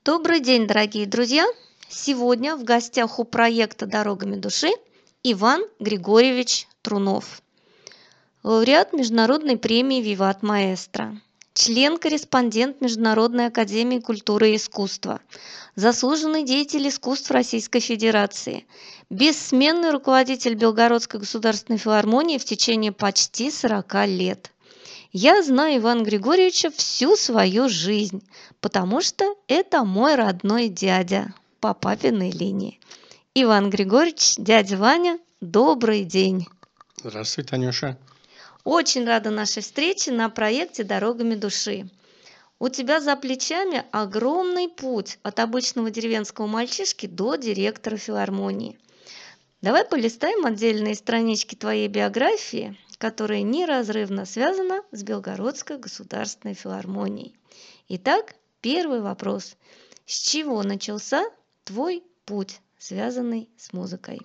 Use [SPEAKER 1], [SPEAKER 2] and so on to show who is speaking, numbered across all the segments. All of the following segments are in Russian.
[SPEAKER 1] Добрый день, дорогие друзья! Сегодня в гостях у проекта «Дорогами души» Иван Григорьевич Трунов, лауреат Международной премии «Виват Маэстро», член-корреспондент Международной академии культуры и искусства, заслуженный деятель искусств Российской Федерации, бессменный руководитель Белгородской государственной филармонии в течение почти 40 лет. Я знаю Ивана Григорьевича всю свою жизнь, потому что это мой родной дядя по папиной линии. Иван Григорьевич, дядя Ваня, добрый день.
[SPEAKER 2] Здравствуй, Танюша.
[SPEAKER 1] Очень рада нашей встрече на проекте «Дорогами души». У тебя за плечами огромный путь от обычного деревенского мальчишки до директора филармонии. Давай полистаем отдельные странички твоей биографии, которая неразрывно связана с Белгородской государственной филармонией. Итак, первый вопрос. С чего начался твой путь, связанный с музыкой?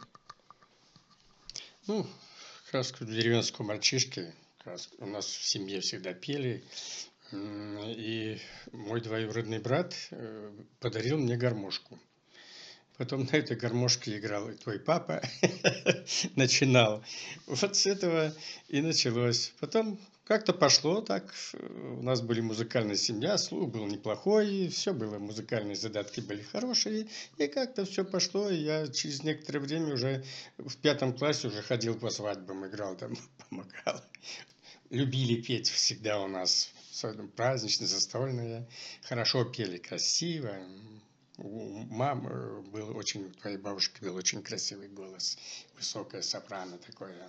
[SPEAKER 2] Как раз деревенского мальчишки, у нас в семье всегда пели, и мой двоюродный брат подарил мне гармошку. Потом на этой гармошке играл и твой папа, начинал. Вот с этого и началось. Потом как-то пошло так. У нас были музыкальная семья, слух был неплохой, все было, музыкальные задатки были хорошие. И как-то все пошло, и я через некоторое время уже в 5 классе уже ходил по свадьбам, играл там, помогал. Любили петь всегда у нас, праздничные, застольные. Хорошо пели, красиво. У мамы был очень, у твоей бабушки был очень красивый голос, высокое сопрано такое.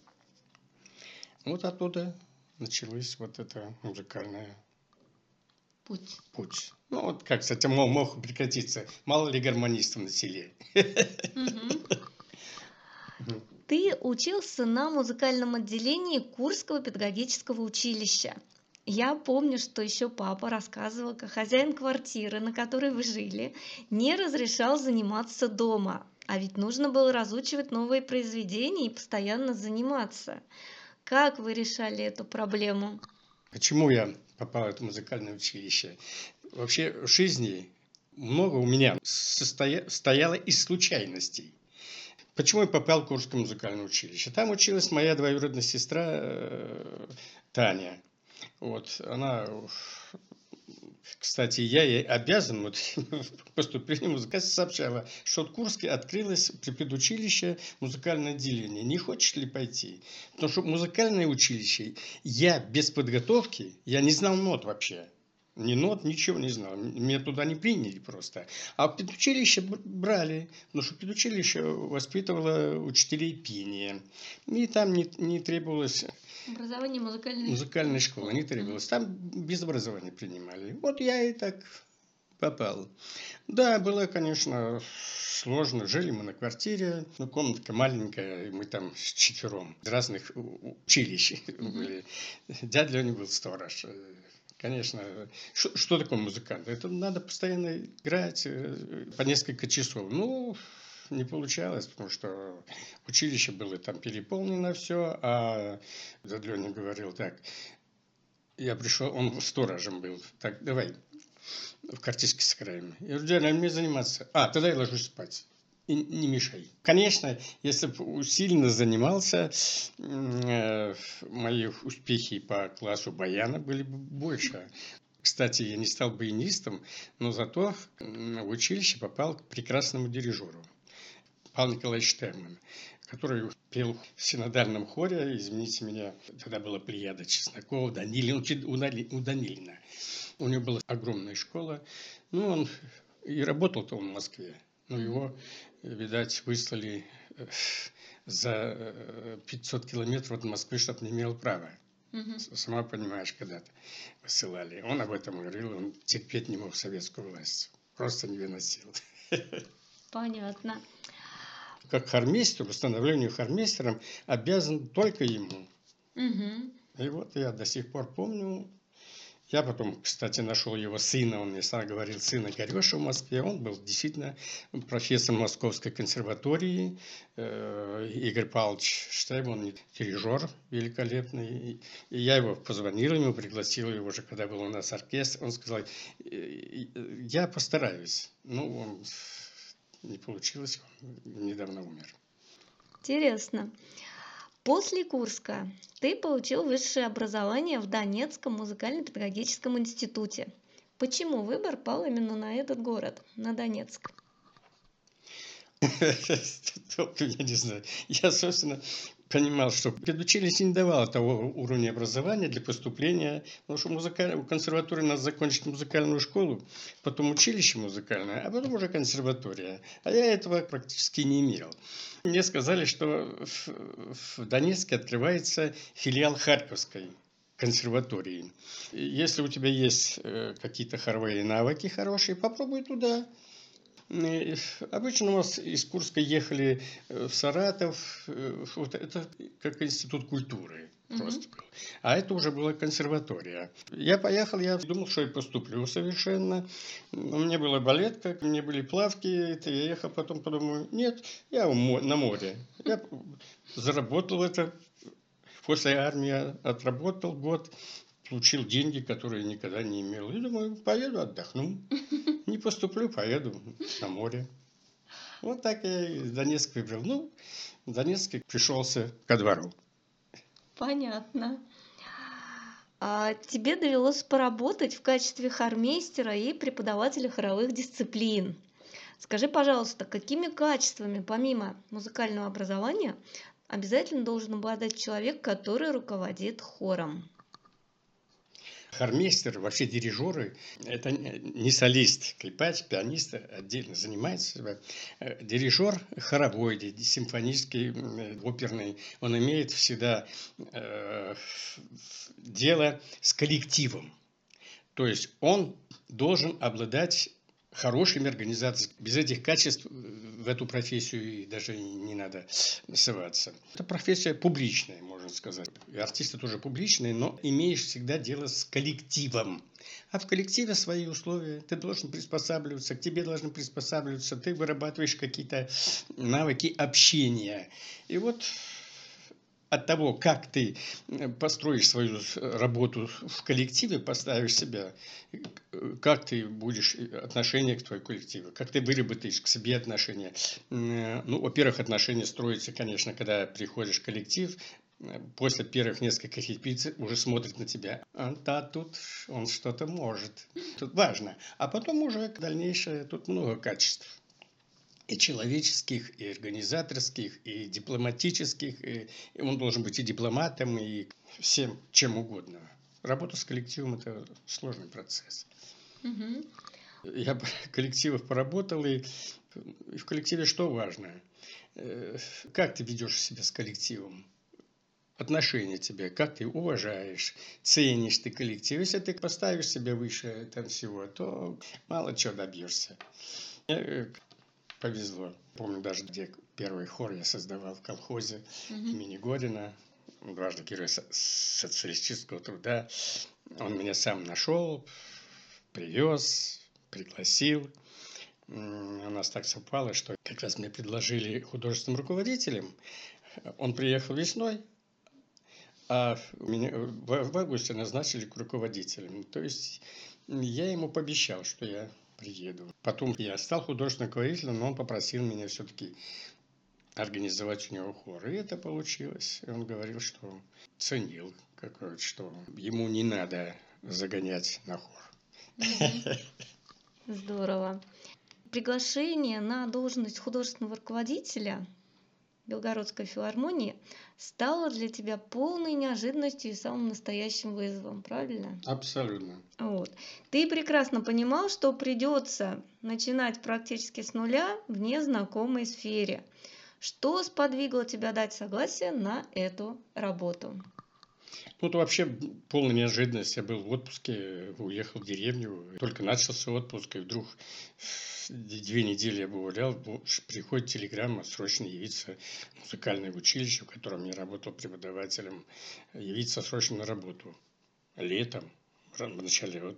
[SPEAKER 2] Вот оттуда началось вот это музыкальное путь. Ну вот как, кстати, мог прекратиться. Мало ли гармонистов на селе.
[SPEAKER 1] Ты учился на музыкальном отделении Курского педагогического училища. Я помню, что еще папа рассказывал, как хозяин квартиры, на которой вы жили, не разрешал заниматься дома. А ведь нужно было разучивать новые произведения и постоянно заниматься. Как вы решали эту проблему?
[SPEAKER 2] Почему я попал в это музыкальное училище? Вообще в жизни много у меня состояло из случайностей. Почему я попал в Курское музыкальное училище? Там училась моя двоюродная сестра Таня. Вот, она, кстати, я ей обязан поступлению в музыкальное сообщала, что в Курске открылось при педучилище музыкальное отделение. Не хочешь ли пойти? Потому что музыкальное училище, я без подготовки, я не знал нот вообще. Ни нот, ничего не знал. Меня туда не приняли просто. А в педучилище брали, потому что педучилище воспитывало учителей пения. И там не требовалось...
[SPEAKER 1] Образование
[SPEAKER 2] музыкальной школы не требовалось. Там без образования принимали. Вот я и так попал. Да, было, конечно, сложно. Жили мы на квартире. Комнатка маленькая, и мы там четвером. Из разных училищ были. Дядя Леня был сторож. Конечно, что такое музыкант? Это надо постоянно играть по несколько часов. Не получалось, потому что училище было там переполнено все, а дядя Леня говорил так, я пришел, он сторожем был, так, давай в картишке сыграем. Я говорю, дядя, мне заниматься. Тогда я ложусь спать. И не мешай. Конечно, если бы усиленно занимался, мои успехи по классу баяна были бы больше. Кстати, я не стал баянистом, но зато в училище попал к прекрасному дирижеру. Павел Николаевич Штерман, который пел в синодальном хоре, извините меня, тогда была плеяда Чеснокова, у Данилина. У него была огромная школа, он и работал-то он в Москве, но его, видать, выслали за 500 километров от Москвы, чтобы не имел права. Сама понимаешь, когда-то высылали. Он об этом говорил, он терпеть не мог советскую власть. Просто не выносил.
[SPEAKER 1] Понятно.
[SPEAKER 2] Как хормейстер, установлению хормейстером обязан только ему. И вот я до сих пор помню, Я потом, кстати, нашел его сына, он мне сам говорил, сына Горюша в Москве. Он был действительно профессор Московской консерватории. Игорь Павлович Штайб, он дирижер великолепный. И я его позвонил ему, пригласил его уже, когда был у нас оркестр. Он сказал, я постараюсь. Ну, он не получилось, он недавно умер.
[SPEAKER 1] Интересно. После Курска ты получил высшее образование в Донецком музыкально-педагогическом институте. Почему выбор пал именно на этот город, на Донецк?
[SPEAKER 2] Я не знаю. Я, собственно, понимал, что педучилище не давало того уровня образования для поступления, потому что в консерватории надо закончить музыкальную школу, потом училище музыкальное, а потом уже консерватория. А я этого практически не имел. Мне сказали, что в Донецке открывается филиал Харьковской консерватории. Если у тебя есть какие-то хоровые навыки хорошие, попробуй туда. Обычно у нас из Курска ехали в Саратов, вот это как институт культуры просто был. А это уже была консерватория. Я поехал, я думал, что я поступлю совершенно. У меня была балетка, у меня были плавки. Я ехал, потом подумал, нет, я на море. Я заработал это. После армии отработал год, получил деньги, которые никогда не имел. И думаю, поеду отдохну. Не поступлю, поеду на море. Вот так я и Донецк выбрал. Ну, Донецк пришелся ко двору.
[SPEAKER 1] Понятно. А тебе довелось поработать в качестве хормейстера и преподавателя хоровых дисциплин. Скажи, пожалуйста, какими качествами, помимо музыкального образования, обязательно должен обладать человек, который руководит хором?
[SPEAKER 2] Хормейстер, вообще дирижеры, это не солист, скрипач, пианист отдельно занимается. Дирижер хоровой, симфонический, оперный, он имеет всегда дело с коллективом. То есть он должен обладать хорошими организациями. Без этих качеств в эту профессию даже не надо ссылаться. Это профессия публичная, можно сказать. И артисты тоже публичные, но имеешь всегда дело с коллективом. А в коллективе свои условия. Ты должен приспосабливаться, к тебе должны приспосабливаться. Ты вырабатываешь какие-то навыки общения. И вот от того, как ты построишь свою работу в коллективе, поставишь себя, как ты будешь отношение к твоему коллективу, как ты выработаешь к себе отношения. Ну, во-первых, отношения строятся, конечно, когда приходишь в коллектив, после первых нескольких репетиций уже смотрит на тебя. Да, тут он что-то может. Тут важно. А потом уже дальнейшее, тут много качеств. И человеческих, и организаторских, и дипломатических. И он должен быть и дипломатом, и всем чем угодно. Работа с коллективом – это сложный процесс. Я в коллективах поработал, и в коллективе что важно? Как ты ведешь себя с коллективом? Отношения тебе, как ты уважаешь, ценишь ты коллектив. Если ты поставишь себя выше там всего, то мало чего добьешься. Повезло. Помню даже, где первый хор я создавал в колхозе имени Горина, дважды Герой социалистического труда. Он меня сам нашел, привез, пригласил. У нас так совпало, что как раз мне предложили художественным руководителем. Он приехал весной, а меня в августе назначили руководителем. То есть я ему пообещал, что я приеду. Потом я стал художественным руководителем, но он попросил меня все-таки организовать у него хор. И это получилось. И он говорил, что ценил, что ему не надо загонять на хор.
[SPEAKER 1] Здорово. Приглашение на должность художественного руководителя Белгородской филармонии стало для тебя полной неожиданностью и самым настоящим вызовом, правильно?
[SPEAKER 2] Абсолютно.
[SPEAKER 1] Вот. Ты прекрасно понимал, что придется начинать практически с нуля в незнакомой сфере. Что сподвигло тебя дать согласие на эту работу?
[SPEAKER 2] Ну, это вообще полная неожиданность. Я был в отпуске, уехал в деревню. Только начался отпуск, и вдруг 2 недели я был гулял, приходит телеграмма, срочно явиться в музыкальное училище, в котором я работал преподавателем, явиться срочно на работу. Летом. Вначале вот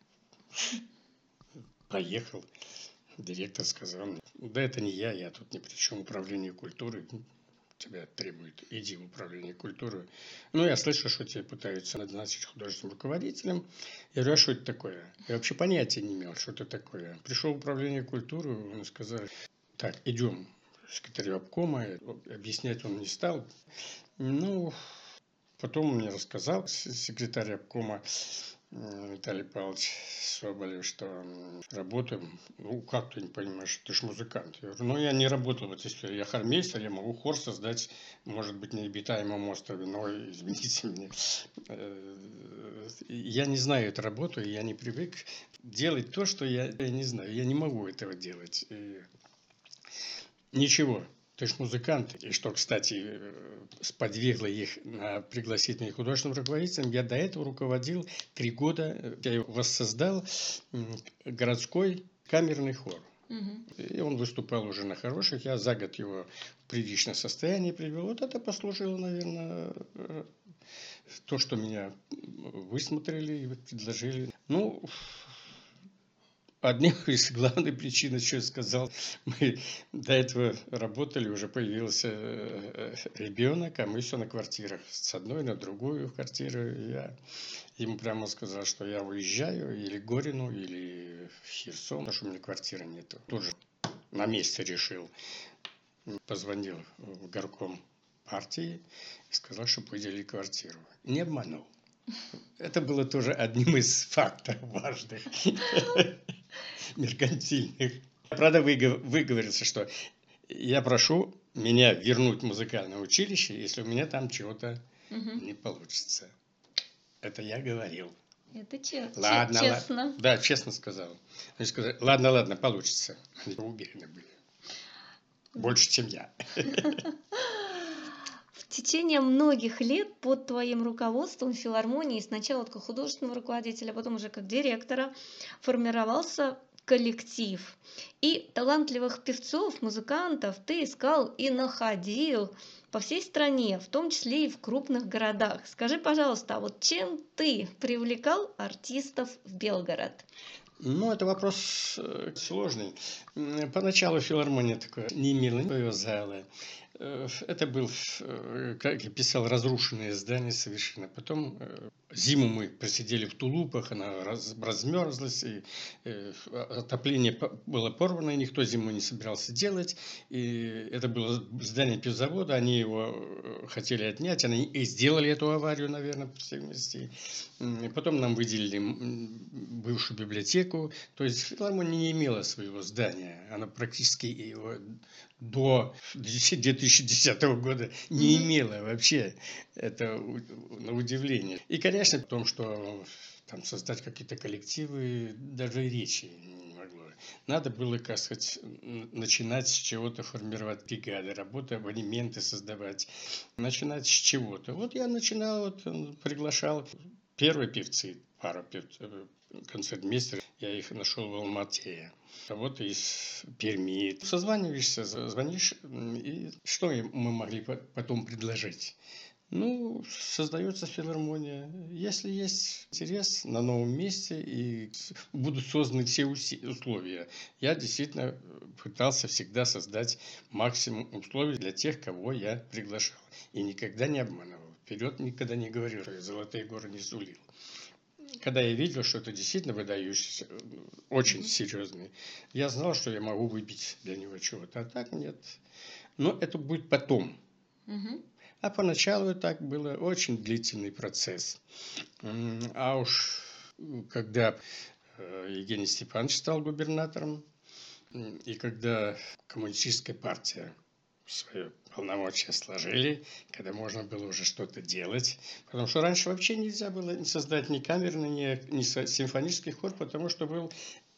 [SPEAKER 2] поехал, директор сказал мне: да это не я тут ни при чем, управление культуры тебя требует, иди в управление культуры. Ну, я слышу, что тебя пытаются назначить художественным руководителем. Я говорю, а что это такое? Я вообще понятия не имел, что это такое. Пришел в управление культуры, он сказал: так, идем секретарю обкома. Объяснять он не стал. Ну, потом он мне рассказал, секретарь обкома Виталий Павлович Соболев, что работаем. Ну, как ты не понимаешь, ты ж музыкант. Я говорю, ну, я не работал в этой сфере. Я хормейстер, я могу хор создать, может быть, на необитаемом острове, но, извините меня, я не знаю эту работу, и я не привык делать то, что я не знаю. Я не могу этого делать. И ничего. Ты ж музыкант. И что, кстати, сподвигло их пригласить меня художественным руководителем. Я до этого руководил 3 года. Я воссоздал городской камерный хор. И он выступал уже на хороших. Я за год его в приличное состояние привел. Вот это послужило, наверное, то, что меня высмотрели и предложили. Ну, одной из главных причин, что я сказал, мы до этого работали, уже появился ребенок, а мы все на квартирах. С одной на другую квартиру. Я ему прямо сказал, что я уезжаю или к Горину, или в Херсон, потому что у меня квартиры нету. Тут же на месте решил. Позвонил в горком партии и сказал, что выделили квартиру. Не обманул. Это было тоже одним из факторов важных. Меркантильных. Правда, выговорился, что я прошу меня вернуть в музыкальное училище, если у меня там чего-то не получится. Это я говорил.
[SPEAKER 1] Это
[SPEAKER 2] Ладно,
[SPEAKER 1] честно.
[SPEAKER 2] ладно. Да, честно сказал. Они сказали, ладно, получится. Они уверены были. Больше, чем я.
[SPEAKER 1] В течение многих лет под твоим руководством в филармонии, сначала как художественного руководителя, а потом уже как директора, формировался коллектив. И талантливых певцов, музыкантов ты искал и находил по всей стране, в том числе и в крупных городах. Скажи, пожалуйста, а вот чем ты привлекал артистов в Белгород?
[SPEAKER 2] Ну, это вопрос сложный. Поначалу филармония такое не имела своего зала. Это был, как я писал, разрушенное здание совершенно. Потом зиму мы просидели в тулупах, она размерзлась, и отопление было порвано, и никто зиму не собирался делать. И это было здание пивзавода, они его хотели отнять, они и сделали эту аварию, наверное, по всей вместе. Потом нам выделили бывшую библиотеку. То есть филармония не имела своего здания. Она практически его до 2010 года не имела вообще. Это на удивление. И, конечно, в том, что там создать какие-то коллективы, даже и речи не могло. Надо было, как сказать, начинать с чего-то, формировать бригады, работы, абонементы создавать. Начинать с чего-то. Вот я начинал, приглашал первые певцы, пару концертмейстеров, я их нашел в Алмате. Кого-то из Перми. Созваниваешься, звонишь, и что мы могли потом предложить? Ну, создается филармония. Если есть интерес на новом месте и будут созданы все условия. Я действительно пытался всегда создать максимум условий для тех, кого я приглашал. И никогда не обманывал. Вперед никогда не говорил, что я золотые горы не сулил. Когда я видел, что это действительно выдающийся, очень серьезный, я знал, что я могу выбить для него чего-то. А так нет. Но это будет потом. А поначалу так было очень длительный процесс. А уж когда Евгений Степанович стал губернатором, и когда коммунистическая партия свои полномочия сложили, когда можно было уже что-то делать. Потому что раньше вообще нельзя было не создать ни камерный, ни симфонический хор, потому что был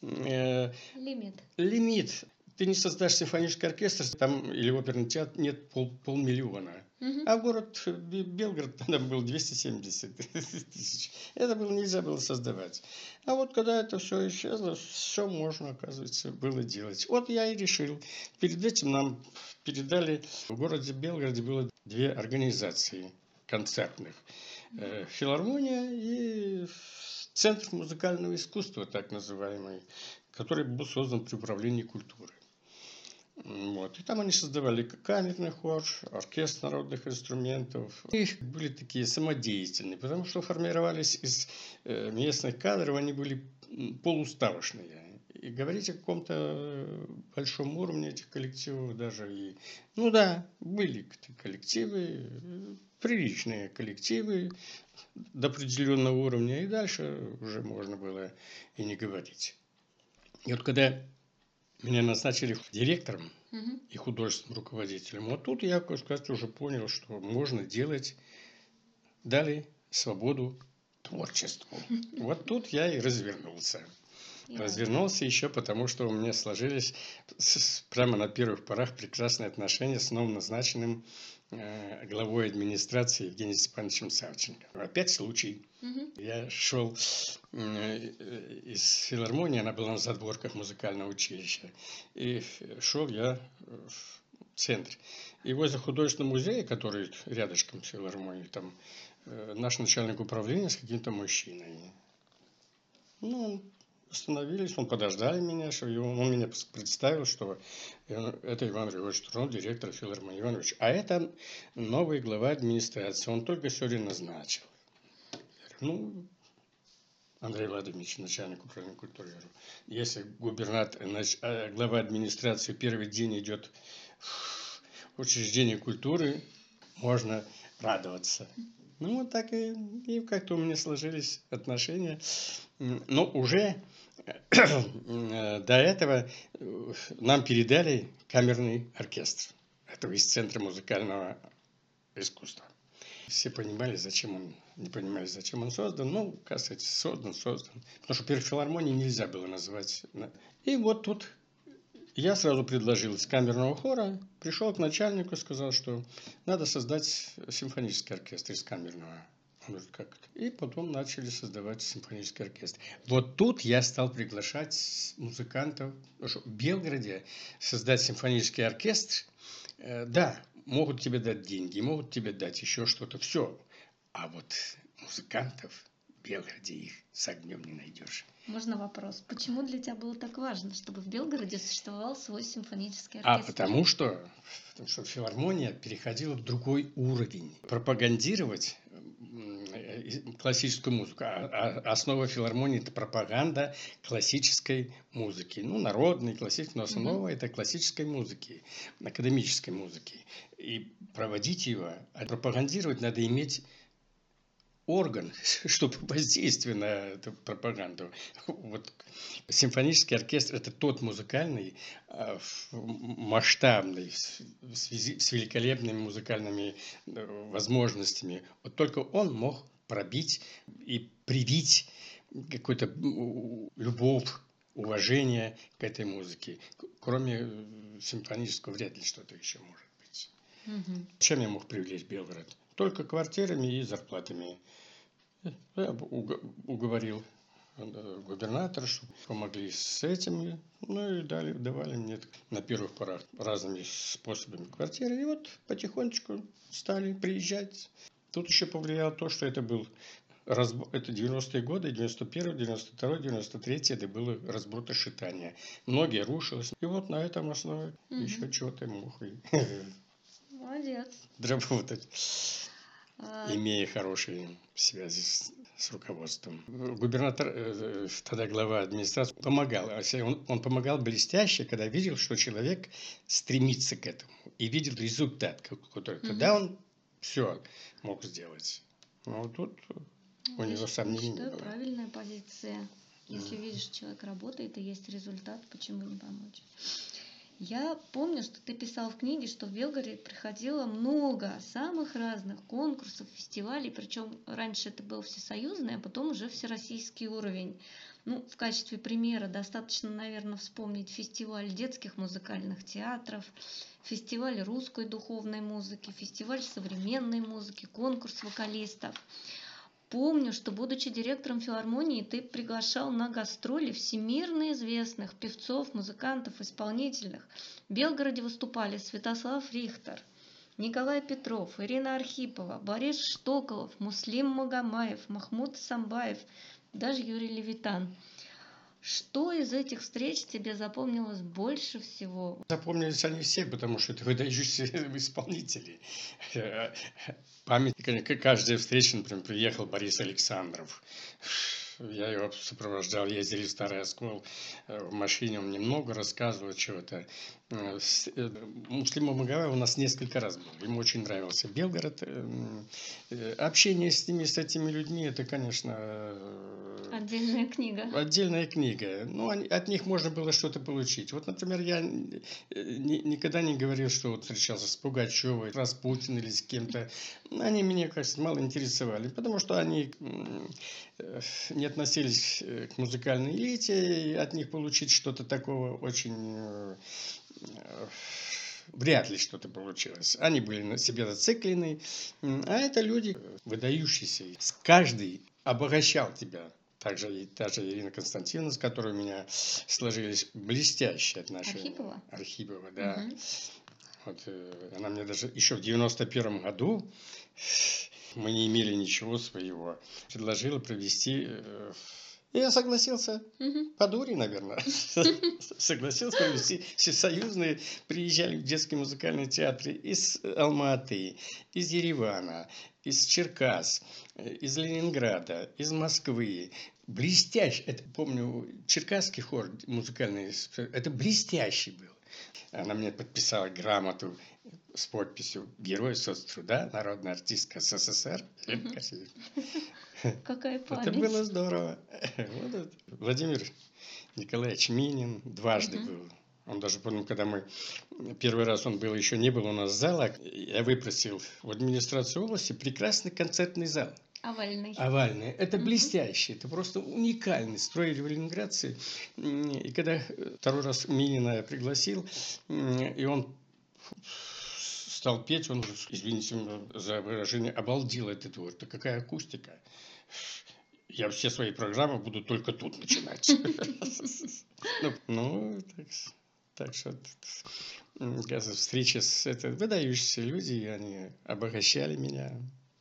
[SPEAKER 2] лимит. Ты не создашь симфонический оркестр, там или оперный театр, нет полмиллиона. А город Белгород тогда был 270 тысяч. Это было нельзя было создавать. А вот когда это все исчезло, все можно, оказывается, было делать. Вот я и решил. Перед этим нам передали, в городе Белгороде было 2 организации концертных. Филармония и Центр музыкального искусства, так называемый, который был создан при управлении культурой. Вот. И там они создавали камерный хор, оркестр народных инструментов. И были такие самодеятельные, потому что формировались из местных кадров, они были полуставочные. И говорить о каком-то большом уровне этих коллективов даже и... Ну да, были коллективы, приличные коллективы до определенного уровня, и дальше уже можно было и не говорить. И вот когда меня назначили директором и художественным руководителем, вот тут я, как сказать, уже понял, что можно делать, дали свободу творчеству. Вот тут я и развернулся. Развернулся еще потому, что у меня сложились прямо на первых порах прекрасные отношения с новым назначенным главой администрации Евгением Степановичем Савченко. Опять случай. Я шел из филармонии, она была на задворках музыкального училища, и шел я в центр. И возле художественного музея, который рядышком с филармонией, там наш начальник управления с каким-то мужчиной. Ну, остановились, он подождали меня, что он меня представил, что это Иван Григорьевич Трунов, директор филармонии Иванович. А это новый глава администрации, он только сегодня назначил. Ну, Андрей Владимирович, начальник управления культуры. Если глава администрации первый день идет в учреждение культуры, можно радоваться. Ну, вот так и как-то у меня сложились отношения. Но уже до этого нам передали камерный оркестр. Это из Центра музыкального искусства. Все понимали, не понимали, зачем он создан. Ну, как сказать, создан. Потому что первой филармонии нельзя было назвать. И вот тут я сразу предложил из камерного хора, пришел к начальнику, сказал, что надо создать симфонический оркестр из камерного. Он говорит, как это? И потом начали создавать симфонический оркестр. Вот тут я стал приглашать музыкантов. Потому что в Белгороде создать симфонический оркестр, да, могут тебе дать деньги, могут тебе дать еще что-то, все. А вот музыкантов в Белгороде их с огнем не найдешь.
[SPEAKER 1] Можно вопрос? Почему для тебя было так важно, чтобы в Белгороде существовал свой симфонический оркестр?
[SPEAKER 2] Потому что филармония переходила в другой уровень. Пропагандировать классическую музыку. Основа филармонии – это пропаганда классической музыки. Ну, народной, классической, но основа – это классической музыки, академической музыки. И проводить ее, пропагандировать надо иметь орган, чтобы воздействие на эту пропаганду. Вот симфонический оркестр – это тот музыкальный, масштабный, с великолепными музыкальными возможностями. Вот только он мог пробить и привить какую-то любовь, уважение к этой музыке. Кроме симфонического вряд ли что-то еще может быть. Чем я мог привлечь Белгород? Только квартирами и зарплатами. Я уговорил губернатора, чтобы помогли с этим. Ну и давали мне на первых порах разными способами квартиры. И вот потихонечку стали приезжать. Тут еще повлияло то, что это был это 90-е годы, 91-й, 92-й, 93-й, это было разбрутошитание. Многие рушилось. И вот на этом основе еще чего-то мог
[SPEAKER 1] Молодец.
[SPEAKER 2] Работать, имея хорошие связи с руководством. Губернатор, тогда глава администрации, помогал. Он помогал блестяще, когда видел, что человек стремится к этому и видел результат, который тогда он все мог сделать. Но тут у него сомнений не было.
[SPEAKER 1] Правильная позиция. Если видишь, человек работает и есть результат, почему не помочь? Я помню, что ты писал в книге, что в Белгороде приходило много самых разных конкурсов, фестивалей, причем раньше это был всесоюзный, а потом уже всероссийский уровень. Ну, в качестве примера достаточно, наверное, вспомнить фестиваль детских музыкальных театров, фестиваль русской духовной музыки, фестиваль современной музыки, конкурс вокалистов. Помню, что, будучи директором филармонии, ты приглашал на гастроли всемирно известных певцов, музыкантов, исполнителей. В Белгороде выступали Святослав Рихтер, Николай Петров, Ирина Архипова, Борис Штоколов, Муслим Магомаев, Махмуд Самбаев, даже Юрий Левитан. Что из этих встреч тебе запомнилось больше всего?
[SPEAKER 2] Запомнились они все, потому что это выдающиеся исполнители. Память, каждая встреча, например, приехал Борис Александров. Я его сопровождал, ездили в Старый Оскол в машине, он мне много рассказывал чего-то. Муслим Магомаев у нас несколько раз был, ему очень нравился Белгород. Общение с ними, с этими людьми, это, конечно,
[SPEAKER 1] Отдельная книга.
[SPEAKER 2] отдельная книга. Ну, от них можно было что-то получить. Вот, например, я никогда не говорил, что вот встречался с Пугачевой, Распутиным или с кем-то. Они меня, кажется, мало интересовали, потому что они не относились к музыкальной элите, и от них получить что-то такого очень вряд ли что-то получилось. Они были на себе зациклены, а это люди выдающиеся. Каждый обогащал тебя. Также и та же Ирина Константиновна, с которой у меня сложились блестящие отношения.
[SPEAKER 1] Архипова?
[SPEAKER 2] Архипова, да.
[SPEAKER 1] Угу.
[SPEAKER 2] Вот, она мне даже еще в 91 году, мы не имели ничего своего, предложила провести. И я согласился.
[SPEAKER 1] Угу.
[SPEAKER 2] По дуре, наверное. Согласился провести всесоюзные. Приезжали в детские музыкальные театры из Алматы, из Еревана, из Черкас, из Ленинграда, из Москвы. Блестящий. Это, помню, черкасский хор музыкальный. Это блестящий был. Она мне подписала грамоту с подписью «Герой соцтруда, народная артистка СССР».
[SPEAKER 1] Какая память.
[SPEAKER 2] Это было здорово. Вот Владимир Николаевич Минин дважды был. Он даже, помню, когда мы первый раз он был, еще не было у нас зала, я выпросил в администрацию области прекрасный концертный зал.
[SPEAKER 1] Овальный.
[SPEAKER 2] Овальный. Это блестящий, это просто уникальный. Строили в Ленинграде. И когда второй раз Минина я пригласил, и он стал петь, он, извините за выражение, обалдел этот двор. Это какая акустика. Я все свои программы буду только тут начинать. Ну, так что встречи с выдающиеся люди, они обогащали меня.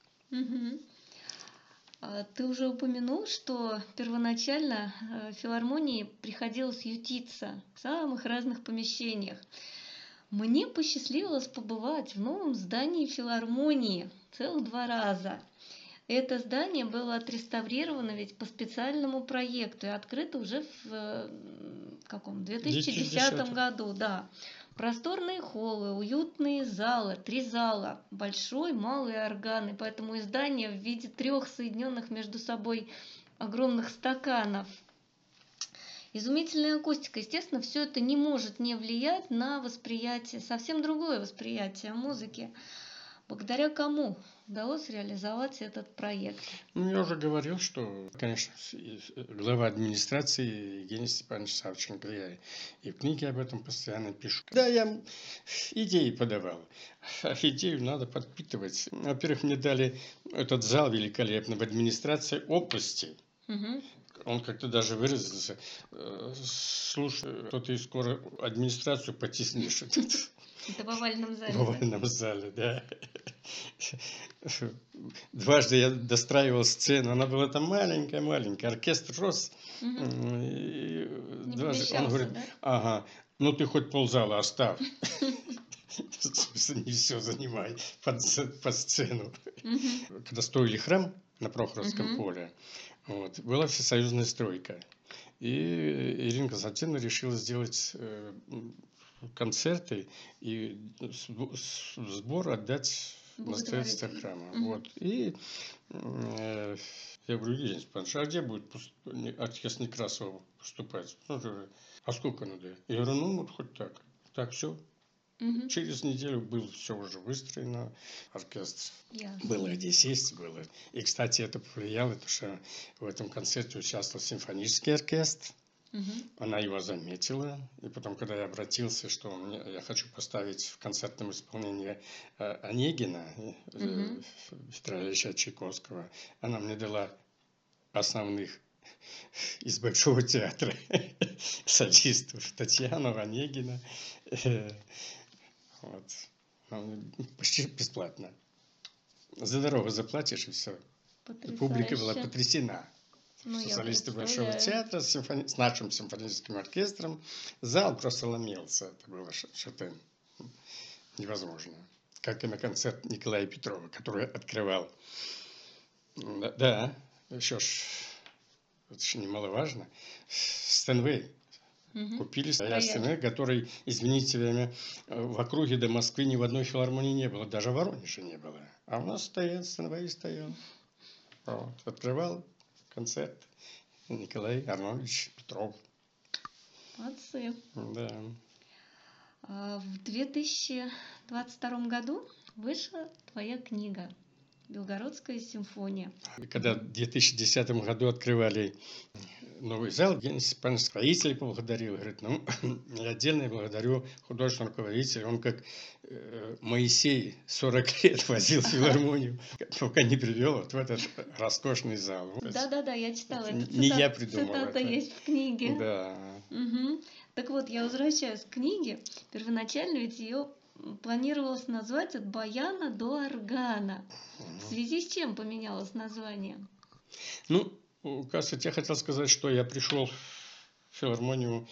[SPEAKER 1] Ты уже упомянул, что первоначально филармонии приходилось ютиться в самых разных помещениях. Мне посчастливилось побывать в новом здании филармонии целых 2 раза. Это здание было отреставрировано ведь по специальному проекту и открыто уже в 2010 году. Да. Просторные холлы, уютные залы, 3 зала, большой, малый орган. И поэтому издание в виде 3 соединенных между собой огромных стаканов. Изумительная акустика. Естественно, все это не может не влиять на восприятие, совсем другое восприятие музыки. Благодаря кому удалось реализовать этот проект?
[SPEAKER 2] Ну, я уже говорил, что, конечно, глава администрации Евгений Степанович Савченко, я и в книге об этом постоянно пишу. Да, я идеи подавал. А идею надо подпитывать. Во-первых, мне дали этот зал великолепный в администрации области. Он как-то даже выразился: слушай, то ты скоро администрацию потеснишь.
[SPEAKER 1] Это в овальном зале.
[SPEAKER 2] В овальном зале, да. Дважды я достраивал сцену. Она была там маленькая. Оркестр рос. Дважды он говорит:
[SPEAKER 1] да?
[SPEAKER 2] Ага, ну ты хоть ползала оставь. В смысле, не все занимай под сцену. Когда строили храм на Прохоровском поле, вот, была всесоюзная стройка. И Ирина Константиновна решила сделать концерты и сбор отдать на строительство храма. Вот. И я говорю: Евгений Степанович, а где будет оркестр Некрасова поступать? Он говорит: а сколько надо? Я говорю: ну вот хоть так. Так, все. Через неделю было все уже выстроено, оркестр. Было где сесть, было. И, кстати, это повлияло, потому что в этом концерте участвовал симфонический оркестр. Она его заметила. И потом, когда я обратился, что я хочу поставить в концертном исполнении Онегина, Петра Ильича Чайковского, она мне дала основных из Большого театра солистов: Татьяну, Онегина. Вот. Почти бесплатно. За дорогу заплатишь, и все. Публика была потрясена.
[SPEAKER 1] Ну, я
[SPEAKER 2] солисты Большого
[SPEAKER 1] представляю.
[SPEAKER 2] театра с нашим симфоническим оркестром. Зал просто ломился. Это было что-то невозможное. Как и на концерт Николая Петрова, который открывал. Да, еще ж, это же немаловажно. Стенвей.
[SPEAKER 1] Мгм.
[SPEAKER 2] Купили
[SPEAKER 1] Рояль.
[SPEAKER 2] Стенвей, который, извините меня, в округе до Москвы ни в одной филармонии не было. Даже в Воронеже не было. А у нас стоял, Стенвей стоял. Вот. Открывал концерт Николай Арнольдович Петров.
[SPEAKER 1] Молодцы.
[SPEAKER 2] Да.
[SPEAKER 1] В 2022 году вышла твоя книга «Белгородская симфония».
[SPEAKER 2] И когда в 2010 году открывали новый зал, Евгений Степанович строителей поблагодарил. Говорит, ну, я отдельно благодарю художественного руководителя. Он как Моисей 40 лет возил филармонию, пока не привел вот в этот роскошный зал.
[SPEAKER 1] Да-да-да, я читала.
[SPEAKER 2] Это
[SPEAKER 1] Это
[SPEAKER 2] не я придумал
[SPEAKER 1] цитата
[SPEAKER 2] это.
[SPEAKER 1] есть в книге.
[SPEAKER 2] Да.
[SPEAKER 1] Мгм. Так вот, я возвращаюсь к книге. Первоначально ведь ее планировалось назвать «От баяна до органа». В связи с чем поменялось название?
[SPEAKER 2] Ну, кстати, я хотел сказать, что я пришел в филармонию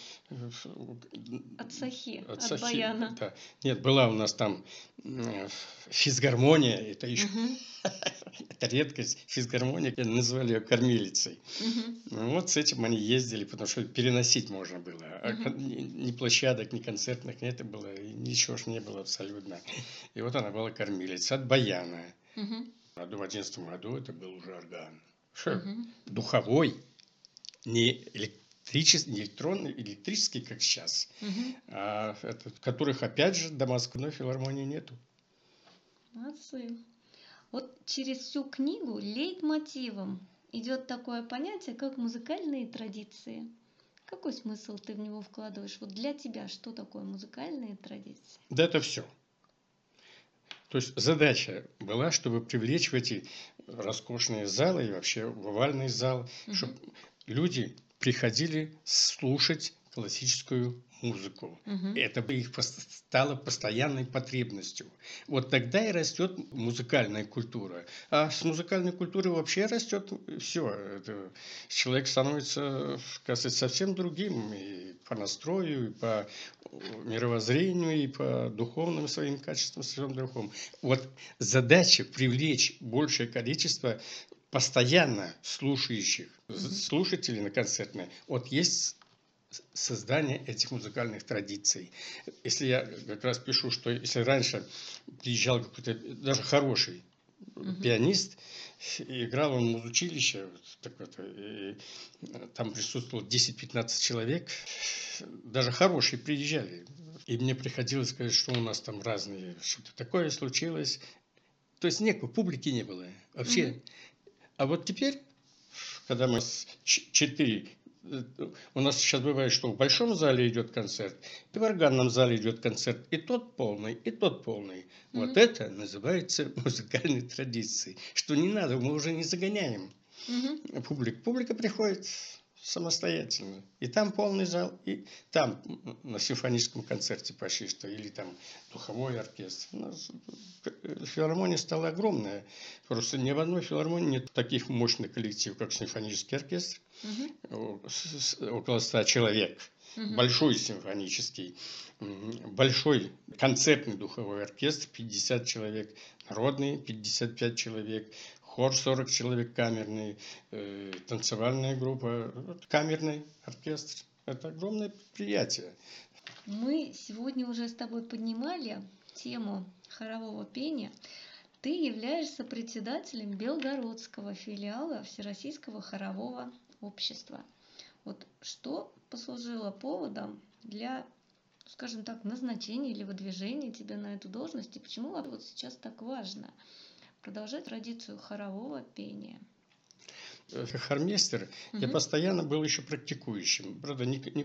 [SPEAKER 1] От сахи,
[SPEAKER 2] от
[SPEAKER 1] от
[SPEAKER 2] Сахи.
[SPEAKER 1] баяна.
[SPEAKER 2] Да. Нет, была у нас там физгармония, это еще
[SPEAKER 1] Мгм.
[SPEAKER 2] это редкость, физгармония, называли ее кормилицей.
[SPEAKER 1] Мгм.
[SPEAKER 2] Ну, вот с этим они ездили, потому что переносить можно было. А
[SPEAKER 1] Мгм.
[SPEAKER 2] ни площадок, ни концертных не это было, и ничего ж не было абсолютно. И вот она была кормилицей от баяна.
[SPEAKER 1] Мгм.
[SPEAKER 2] А в 2011 году это был уже орган.
[SPEAKER 1] Мгм.
[SPEAKER 2] Духовой, не электрический, не электронный, электрический, как сейчас,
[SPEAKER 1] Мгм.
[SPEAKER 2] а которых, опять же, до Москвы филармонии нету.
[SPEAKER 1] Молодцы. Вот через всю книгу лейтмотивом идет такое понятие, как музыкальные традиции. Какой смысл ты в него вкладываешь? Вот для тебя что такое музыкальные традиции?
[SPEAKER 2] Да это все. То есть задача была, чтобы привлечь в эти роскошные залы и вообще в овальный зал, чтобы
[SPEAKER 1] Мгм.
[SPEAKER 2] люди приходили слушать классическую музыку.
[SPEAKER 1] Мгм.
[SPEAKER 2] Это бы их стало постоянной потребностью. Вот тогда и растет музыкальная культура. А с музыкальной культурой вообще растет все. Человек становится, кажется, совсем другим и по настрою, и по мировоззрению, и по духовным своим качествам, совсем другим. Вот задача привлечь большее количество постоянно слушающих слушателей на концертной. Вот есть создание этих музыкальных традиций. Если я как раз пишу, что если раньше приезжал какой-то даже хороший пианист, и играл он в музучилище, и там присутствовало 10-15 человек, даже хорошие приезжали. И мне приходилось сказать, что у нас там разные, что-то такое случилось. То есть некого, публики не было вообще. А вот теперь, когда мы 4, у нас сейчас бывает, что в большом зале идет концерт, и в органном зале идет концерт, и тот полный, и тот полный. Вот это называется музыкальной традицией. Что не надо, мы уже не загоняем
[SPEAKER 1] Мгм.
[SPEAKER 2] публику. Публика приходит самостоятельно. И там полный зал, и там на симфоническом концерте почти что, или там духовой оркестр. У нас филармония стала огромная. Просто ни в одной филармонии нет таких мощных коллективов, как симфонический оркестр. Около 100 человек. Большой симфонический, большой концертный духовой оркестр, 50 человек, народный 55 человек, хор 40 человек камерный, танцевальная группа, камерный оркестр. Это огромное предприятие.
[SPEAKER 1] Мы сегодня уже с тобой поднимали тему хорового пения. Ты являешься председателем Белгородского филиала Всероссийского хорового общества. Вот что послужило поводом для, скажем так, назначения или выдвижения тебя на эту должность, и почему вот сейчас так важно продолжать традицию хорового пения?
[SPEAKER 2] Как хормейстер я постоянно был еще практикующим. Правда,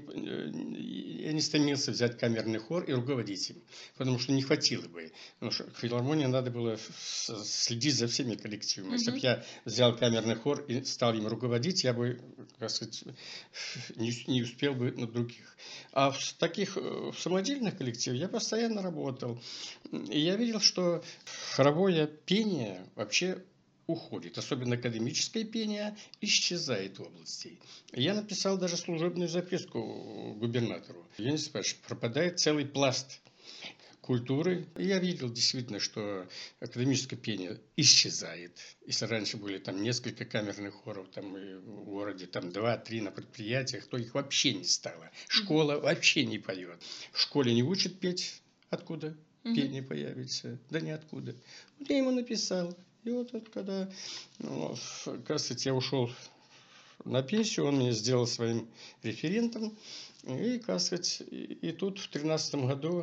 [SPEAKER 2] я не стремился взять камерный хор и руководить им, потому что не хватило бы. Потому что в филармонии надо было следить за всеми коллективами. Если бы я взял камерный хор и стал им руководить, я бы, так сказать, не успел бы на других. А в самодельных коллективах я постоянно работал. И я видел, что хоровое пение вообще уходит. Особенно академическое пение исчезает в области. Я написал даже служебную записку губернатору. Евгений Степанович, пропадает целый пласт культуры. И я видел действительно, что академическое пение исчезает. Если раньше были там несколько камерных хоров там, и в городе, там 2-3 на предприятиях, то их вообще не стало. Школа вообще не поет. В школе не учат петь. Откуда пение появится? Да ниоткуда. Вот я ему написал. И вот когда, кажется, я ушел на пенсию, он меня сделал своим референтом. И, как сказать, и тут в 2013 году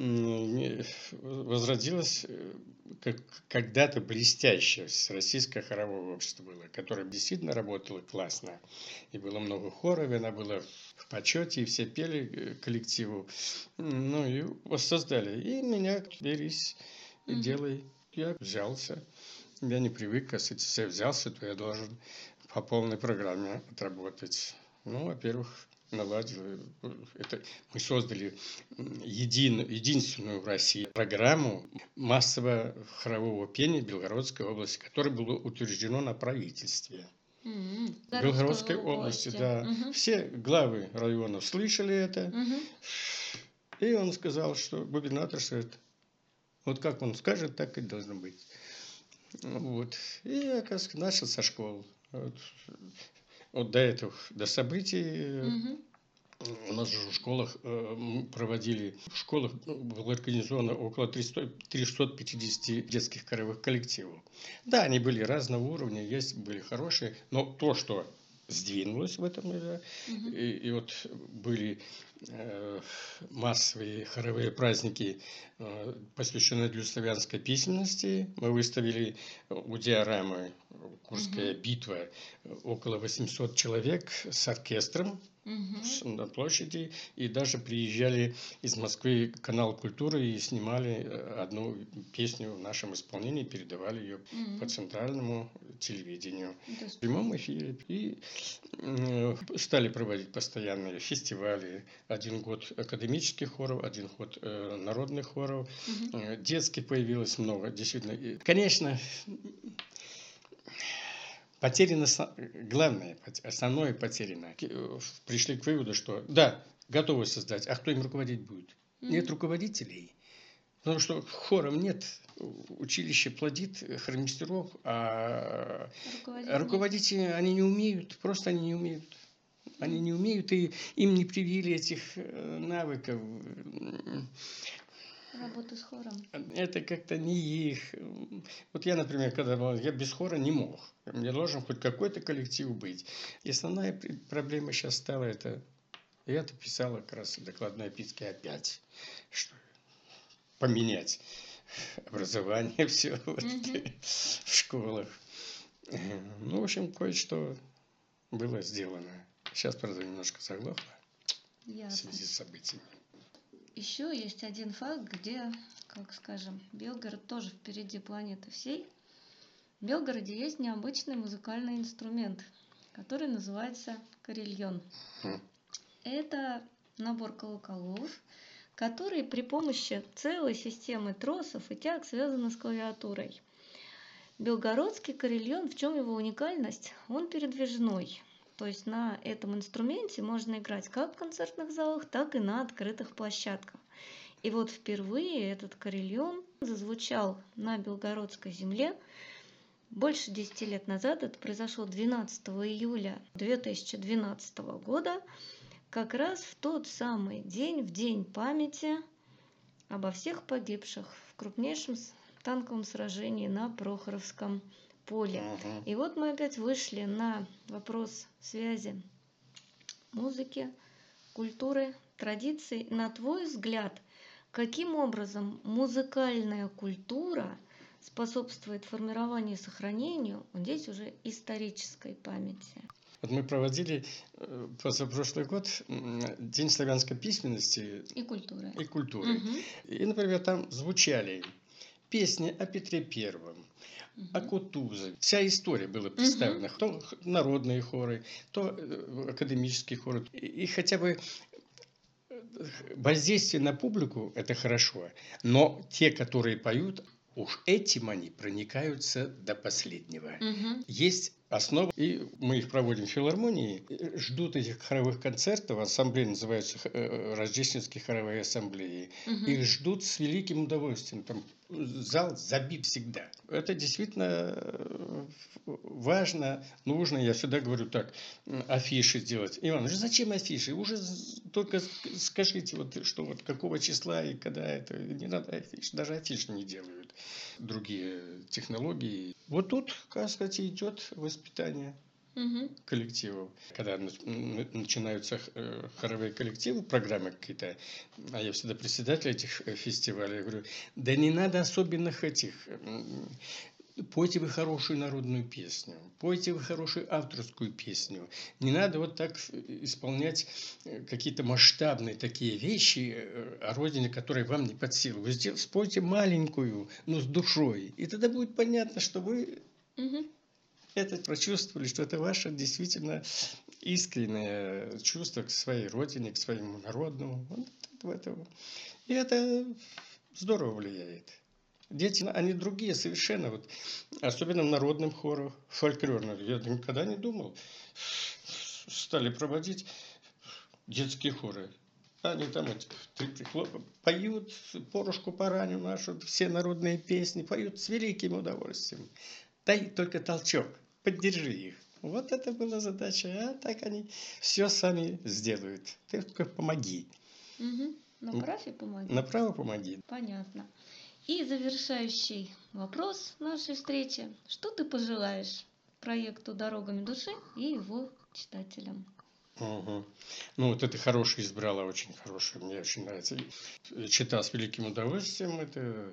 [SPEAKER 2] возродилось как когда-то блестящее российское хоровое общество было, которое действительно работало классно. И было много хоров, и она была в почете, и все пели коллективу. Ну, и воссоздали. И меня берись и делай. Я взялся. Я не привык, если я взялся, то я должен по полной программе отработать. Ну, во-первых, наладили. Мы создали единственную в России программу массового хорового пения Белгородской области, которое было утверждено на правительстве. Белгородской области, да. Все главы районов слышали это. И он сказал, что губернатор говорит, вот как он скажет, так и должно быть. Вот. И я, оказывается, начал со школ. Вот до событий у нас же в школах проводили, в школах было организовано около 350 детских хоровых коллективов. Да, они были разного уровня, были хорошие, но то, что сдвинулось в этом, и вот были массовые хоровые праздники, посвященные для славянской письменности. Мы выставили у диорамы «Курская битва» около 800 человек с оркестром на площади. И даже приезжали из Москвы канал «Культура» и снимали одну песню в нашем исполнении, передавали ее по центральному телевидению в прямом эфире. И стали проводить постоянные фестивали. Один год академических хоров, один год народных хоров. Детских появилось много, действительно. И, конечно, потеряно главное, основное потеряно. Пришли к выводу, что да, готовы создать, а кто им руководить будет? Нет руководителей. Потому что хором нет, училище плодит хормистеров, а руководители они не умеют, просто они не умеют. Они не умеют, и им не привили этих навыков.
[SPEAKER 1] Работы с хором.
[SPEAKER 2] Это как-то не их. Вот я, например, я без хора не мог. Мне должен хоть какой-то коллектив быть. И основная проблема сейчас стала это. Я-то писала как раз докладной описки опять, что поменять образование все в школах. Ну, в общем, кое-что было сделано. Сейчас, правда, немножко заглохло в связи с событиями.
[SPEAKER 1] Еще есть один факт, где, как скажем, Белгород тоже впереди планеты всей. В Белгороде есть необычный музыкальный инструмент, который называется карельон. Это набор колоколов, которые при помощи целой системы тросов и тяг связаны с клавиатурой. Белгородский карельон, в чем его уникальность? Он передвижной. То есть на этом инструменте можно играть как в концертных залах, так и на открытых площадках. И вот впервые этот карельон зазвучал на белгородской земле больше 10 лет назад. Это произошло 12 июля 2012 года, как раз в тот самый день, в день памяти обо всех погибших в крупнейшем танковом сражении на Прохоровском поле. И вот мы опять вышли на вопрос связи музыки, культуры, традиций. На твой взгляд, каким образом музыкальная культура способствует формированию и сохранению, вот здесь уже исторической памяти?
[SPEAKER 2] Вот мы проводили позапрошлый год День славянской письменности
[SPEAKER 1] и культуры.
[SPEAKER 2] И, например, там звучали песни о Петре Первом, о Кутузове. Вся история была представлена. То народные хоры, то академические хоры. И хотя бы воздействие на публику – это хорошо. Но те, которые поют, Уж этим они проникаются до последнего.
[SPEAKER 1] Мгм.
[SPEAKER 2] Есть основа, и мы их проводим в филармонии, ждут этих хоровых концертов, ассамблеи называются рождественские хоровые ассамблеи,
[SPEAKER 1] Мгм.
[SPEAKER 2] их ждут с великим удовольствием, там зал забит всегда. Это действительно важно, нужно, я всегда говорю так, афиши сделать. Иван, зачем афиши? Уже только скажите, вот, что вот какого числа и когда это, не надо афиш, даже афиши не делают. Другие технологии. Вот тут, как сказать, идет воспитание
[SPEAKER 1] Мгм.
[SPEAKER 2] коллективов. Когда начинаются хоровые коллективы, программы какие-то, а я всегда председатель этих фестивалей, я говорю, да не надо особенных этих. Пойте вы хорошую народную песню, пойте вы хорошую авторскую песню. Не надо вот так исполнять какие-то масштабные такие вещи о родине, которые вам не под силу. Вы спойте маленькую, но с душой. И тогда будет понятно, что вы
[SPEAKER 1] Мгм.
[SPEAKER 2] это прочувствовали, что это ваше действительно искреннее чувство к своей родине, к своему народному. Вот в этом. И это здорово влияет. Дети, они другие совершенно, вот, особенно в народном хоре, фольклорном. Я никогда не думал. Стали проводить детские хоры. Они там поют порушку пораню нашу, все народные песни, поют с великим удовольствием. Дай только толчок, поддержи их. Вот это была задача, а так они все сами сделают. Ты только помоги.
[SPEAKER 1] Мгм. Направь и помоги.
[SPEAKER 2] Направо помоги.
[SPEAKER 1] Понятно. И завершающий вопрос нашей встречи. Что ты пожелаешь проекту «Дорогами души» и его читателям?
[SPEAKER 2] Угу. Ну, вот это хорошее избрала, очень хорошее, мне очень нравится. Читал с великим удовольствием. Это,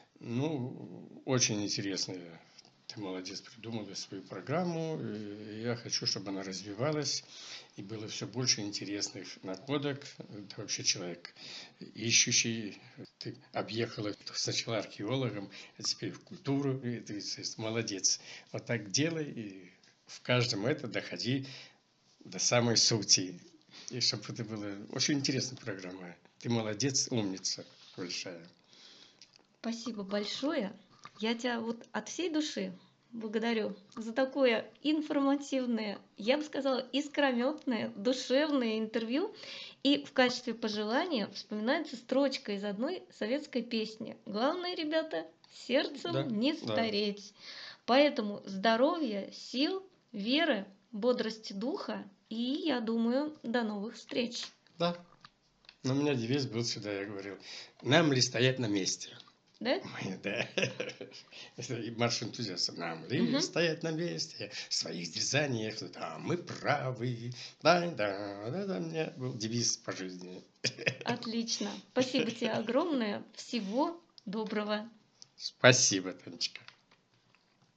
[SPEAKER 2] ну, очень интересная. Ты молодец, придумала свою программу. И я хочу, чтобы она развивалась и было все больше интересных находок. Ты вообще человек ищущий. Ты объехала сначала археологом, а теперь в культуру. И ты молодец. Вот так делай и в каждом это доходи до самой сути. И чтобы это было очень интересная программа. Ты молодец, умница большая.
[SPEAKER 1] Спасибо большое. Я тебя вот от всей души благодарю за такое информативное, я бы сказала, искрометное, душевное интервью. И в качестве пожелания вспоминается строчка из одной советской песни. Главное, ребята,
[SPEAKER 2] Да,
[SPEAKER 1] сердцем не
[SPEAKER 2] да,
[SPEAKER 1] стареть. Поэтому здоровья, сил, веры, бодрости духа. И я думаю, до новых встреч.
[SPEAKER 2] да. Но у меня девиз был всегда, я говорил, нам ли стоять на месте?
[SPEAKER 1] Да?
[SPEAKER 2] Да. Это и марш энтузиастов. Нам ли
[SPEAKER 1] Мгм.
[SPEAKER 2] стоять на месте? В своих дерзаниях, да, мы правы. Да, да, да, да, у меня был девиз по жизни.
[SPEAKER 1] Отлично. Спасибо тебе огромное. Всего доброго.
[SPEAKER 2] Спасибо, Танечка.